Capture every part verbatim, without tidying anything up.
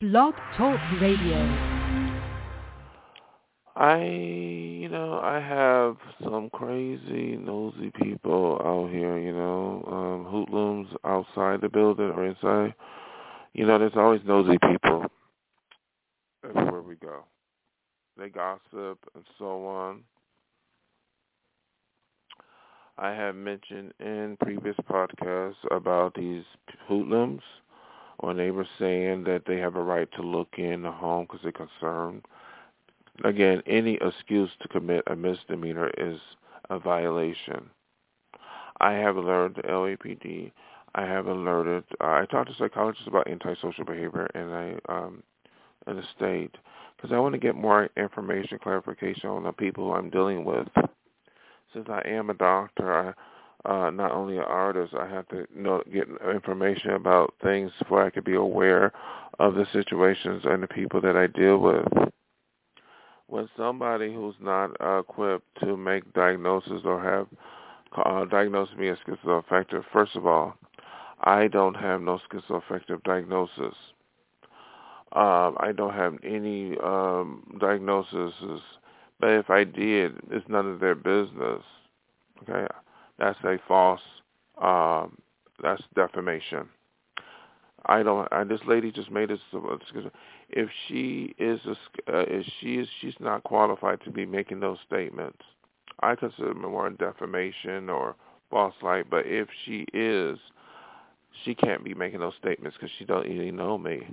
Blog Talk Radio. I, you know, I have some crazy, nosy people out here, you know, um, hoodlums outside the building or inside. You know, there's always nosy people everywhere we go. They gossip and so on. I have mentioned in previous podcasts about these hoodlums or neighbors saying that they have a right to look in the home because they're concerned. Again, any excuse to commit a misdemeanor is a violation. I have alerted the L A P D. I have alerted. Uh, I talked to psychologists about antisocial behavior in a um, in the state because I want to get more information, clarification on the people who I'm dealing with. Since I am a doctor, I, uh, not only an artist, I have to know, get information about things before I could be aware of the situations and the people that I deal with. When somebody who's not uh, equipped to make diagnosis or have uh, diagnosed me as schizoaffective, first of all, I don't have no schizoaffective diagnosis. Um, I don't have any um, diagnoses, but if I did, it's none of their business. Okay, that's a false. Um, that's defamation. I don't. I, this lady just made this. If she is, a, uh, if she is, she's not qualified to be making those statements. I consider it more defamation or false light. But if she is, she can't be making those statements because she don't even know me.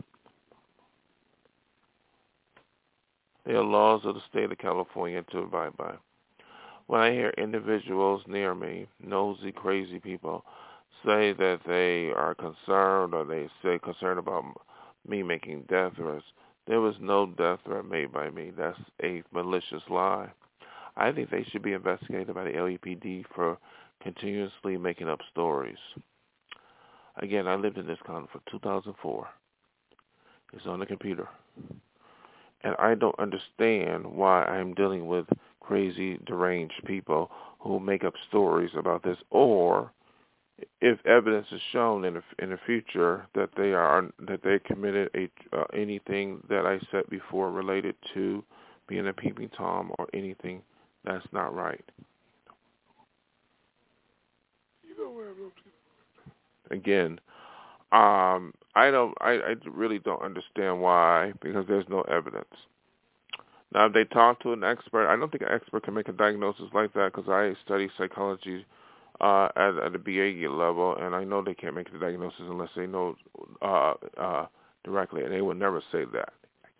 There are laws of the state of California to abide by. When I hear individuals near me, nosy, crazy people, say that they are concerned or they say concerned about me making death threats, there was no death threat made by me. That's a malicious lie. I think they should be investigated by the L A P D for continuously making up stories. Again, I lived in this county for two thousand four. It's on the computer. And I don't understand why I'm dealing with crazy, deranged people who make up stories about this, or if evidence is shown in the, in the future that they are that they committed a uh, anything that I said before related to being a peeping Tom or anything that's not right. Again, um, I don't. I, I really don't understand why, because there's no evidence. Now, if they talk to an expert, I don't think an expert can make a diagnosis like that because I study psychology uh, at, at the B A level, and I know they can't make the diagnosis unless they know uh, uh, directly, and they would never say that.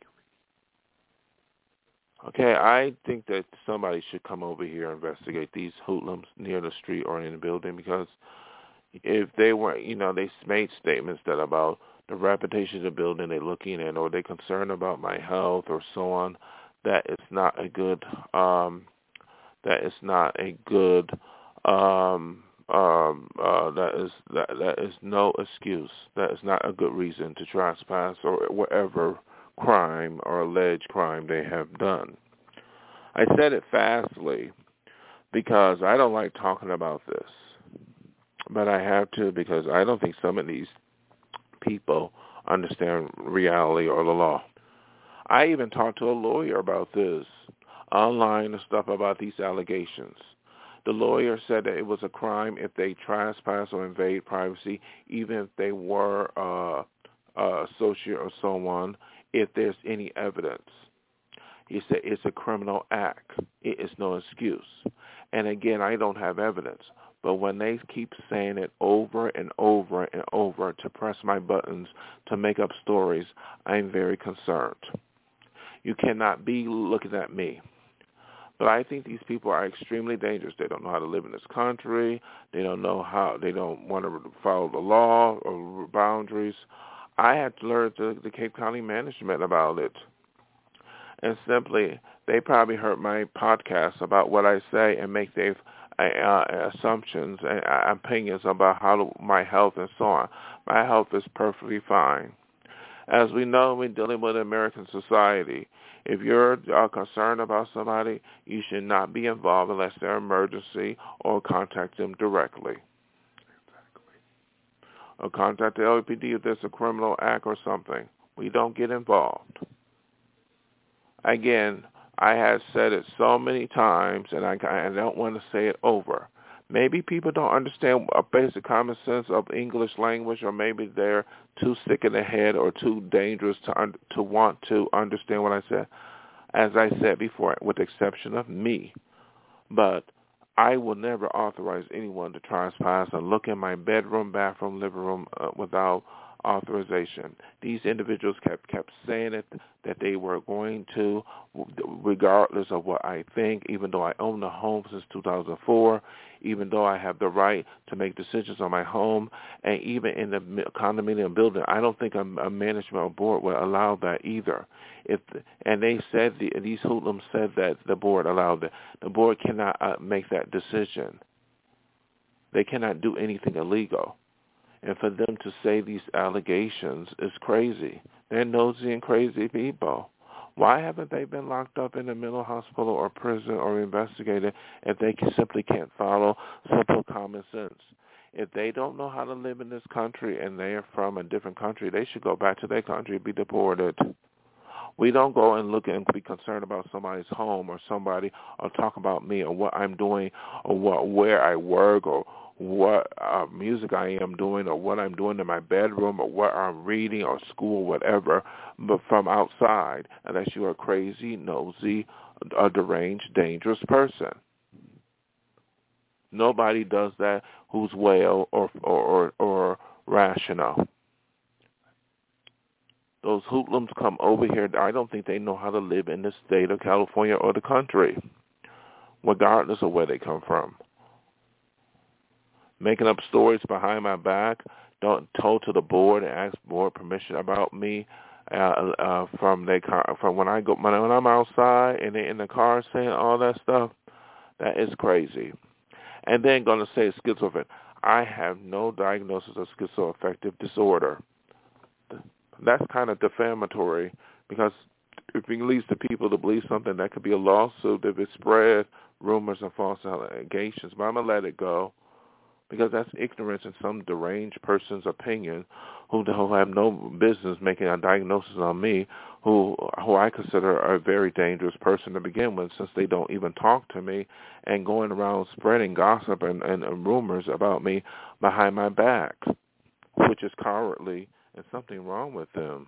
Okay, I think that somebody should come over here and investigate these hoodlums near the street or in the building, because if they were, you know, they made statements that about the reputation of the building they're looking in, or they're concerned about my health or so on, that is not a good, um, that is not a good, um, um, uh, that is that that is no excuse. That is not a good reason to trespass or whatever crime or alleged crime they have done. I said it fastly because I don't like talking about this, but I have to because I don't think some of these people understand reality or the law. I even talked to a lawyer about this online and stuff about these allegations. The lawyer said that it was a crime if they trespass or invade privacy, even if they were uh, uh, associate or someone, if there's any evidence. He said it's a criminal act. It is no excuse. And again, I don't have evidence. But when they keep saying it over and over and over to press my buttons to make up stories, I'm very concerned. You cannot be looking at me. But I think these people are extremely dangerous. They don't know how to live in this country. They don't know how, they don't want to follow the law or boundaries. I had to learn the, the Cape County management about it. And simply, they probably heard my podcast about what I say and make their uh, assumptions and uh, opinions about how to, my health and so on. My health is perfectly fine. As we know, we're dealing with American society. If you're uh, concerned about somebody, you should not be involved unless they're an emergency, or contact them directly. Or contact the L A P D if there's a criminal act or something. We don't get involved. Again, I have said it so many times, and I, I don't want to say it over. Maybe people don't understand a basic common sense of English language, or maybe they're too sick in the head or too dangerous to un- to want to understand what I said. As I said before, with the exception of me. But I will never authorize anyone to trespass and look in my bedroom, bathroom, living room uh, without authorization. These individuals kept kept saying it, that they were going to, regardless of what I think, even though I own the home since two thousand four, even though I have the right to make decisions on my home, and even in the condominium building, I don't think a, a management board would allow that either. If and they said the, these hoodlums said that the board allowed it. The board cannot uh, make that decision. They cannot do anything illegal. And for them to say these allegations is crazy. They're nosy and crazy people. Why haven't they been locked up in a mental hospital or prison or investigated if they can, simply can't follow simple common sense? If they don't know how to live in this country and they're from a different country, they should go back to their country and be deported. We don't go and look and be concerned about somebody's home or somebody, or talk about me or what I'm doing or what where I work or what uh, music I am doing or what I'm doing in my bedroom or what I'm reading or school, whatever, but from outside, unless you're a crazy, nosy, a deranged, dangerous person. Nobody does that who's well or or, or, or rational. Those hoodlums come over here, I don't think they know how to live in the state of California or the country, regardless of where they come from. Making up stories behind my back, don't told to the board and ask board permission about me uh, uh, from their car, from when I go when I'm outside and they're in the car saying all that stuff. That is crazy. And then going to say schizophrenic. I have no diagnosis of schizoaffective disorder. That's kind of defamatory, because if it leads to people to believe something, that could be a lawsuit if it spread rumors and false allegations. But I'm going to let it go, because that's ignorance in some deranged person's opinion who, who have no business making a diagnosis on me, who who I consider a very dangerous person to begin with, since they don't even talk to me and going around spreading gossip and, and, and rumors about me behind my back, which is cowardly and something wrong with them.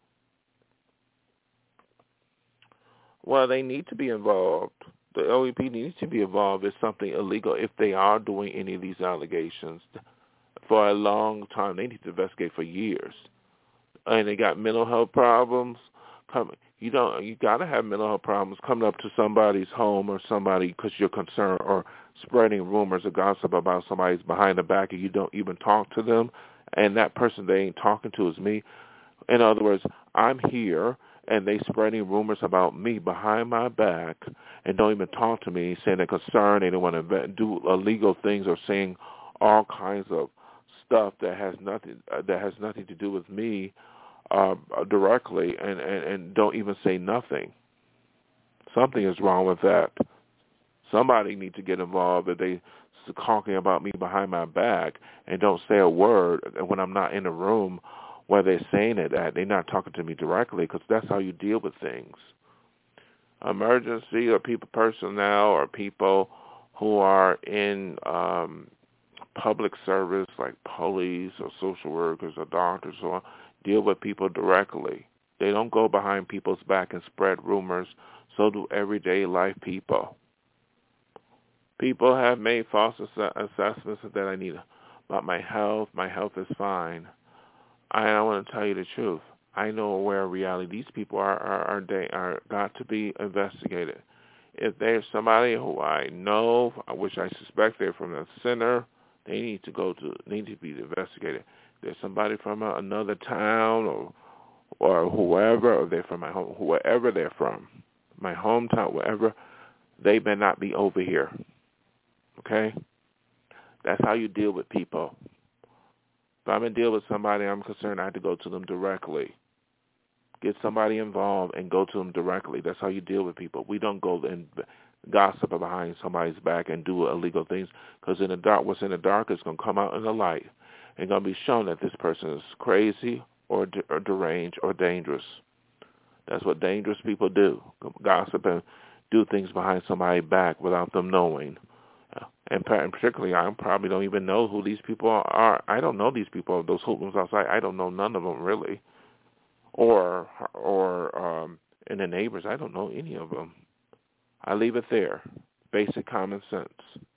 Well, they need to be involved. The L E P needs to be involved if something illegal, if they are doing any of these allegations. For a long time, they need to investigate for years. And they got mental health problems. Coming, you don't. You got to have mental health problems coming up to somebody's home or somebody because you're concerned, or spreading rumors or gossip about somebody's behind the back and you don't even talk to them, and that person they ain't talking to is me. In other words, I'm here, and they spreading rumors about me behind my back and don't even talk to me, saying they're concerned, they don't want to do illegal things, or saying all kinds of stuff that has nothing uh, that has nothing to do with me uh, directly, and, and, and don't even say nothing. Something is wrong with that. Somebody needs to get involved if they talking about me behind my back and don't say a word when I'm not in the room where they're saying it at. They're not talking to me directly, because that's how you deal with things. Emergency or people personnel or people who are in um, public service like police or social workers or doctors or deal with people directly. They don't go behind people's back and spread rumors. So do everyday life people. People have made false ass- assessments that I need about my health. My health is fine. I want to tell you the truth. I know where reality. These people are are are, they are got to be investigated. If there's somebody who I know, which I suspect they're from the center, they need to go to need to be investigated. There's somebody from a, another town or or whoever, or they're from my home, wherever they're from, my hometown, wherever, they better not be over here. Okay, that's how you deal with people. If I'm going to deal with somebody, I'm concerned I have to go to them directly. Get somebody involved and go to them directly. That's how you deal with people. We don't go and gossip behind somebody's back and do illegal things, because in the dark, what's in the dark is going to come out in the light and going to be shown that this person is crazy or, de- or deranged or dangerous. That's what dangerous people do, gossip and do things behind somebody's back without them knowing. And particularly, I probably don't even know who these people are. I don't know these people, those hoodlums outside. I don't know none of them really. Or, or um, and the neighbors, I don't know any of them. I leave it there. Basic common sense.